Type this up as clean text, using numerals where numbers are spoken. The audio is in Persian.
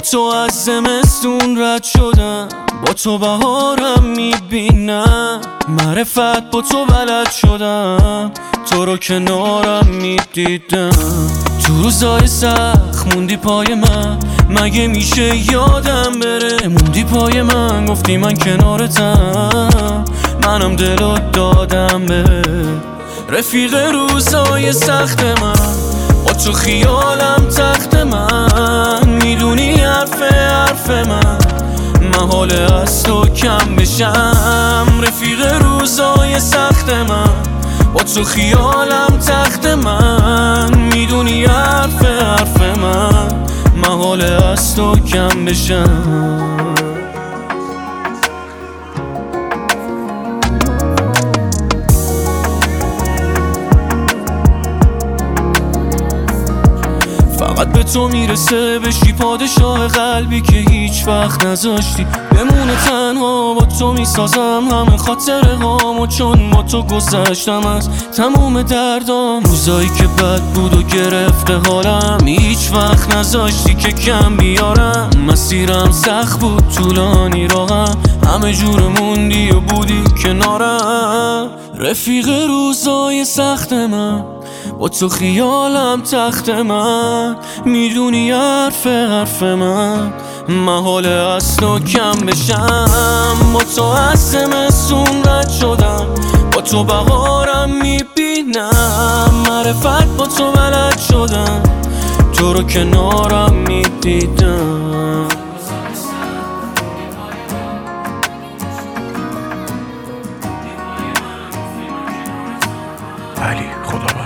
تو از زمستون رد شدم، با تو بهارم میبینم. معرفت با تو بلد شدم، تو رو کنارم میدیدم. تو روزای سخت موندی پای من، مگه میشه یادم بره؟ موندی پای من، گفتی من کنارتم، منم دلو دادم به رفیق روزای سخت من. با تو خیالم تخت من، میدونی حرف من محاله از تو کم بشم. رفیق روزای سخت من، با تو خیالم تخت من، میدونی حرف من محاله از تو کم بشم. فقط به تو میرسه بشی پادشاه قلبی که هیچ وقت نذاشتی بمونه تنها. با تو میسازم همه خاطره هامو، چون با تو گذشتم از تموم دردام. روزایی که بد بود و گرفته حالم، هیچ وقت نذاشتی که کم بیارم. مسیرم سخت بود طولانی راهم، همه جور موندی و بودی کنارم. رفیق روزای سخت من، با تو خیالم تخت من، میدونی حرف من محاله از تو کم بشم. با تو از زمستون رد شدم، با تو بهارم میبینم. معرفت با تو بلد شدم، تو رو کنارم میدیدم. علی خدا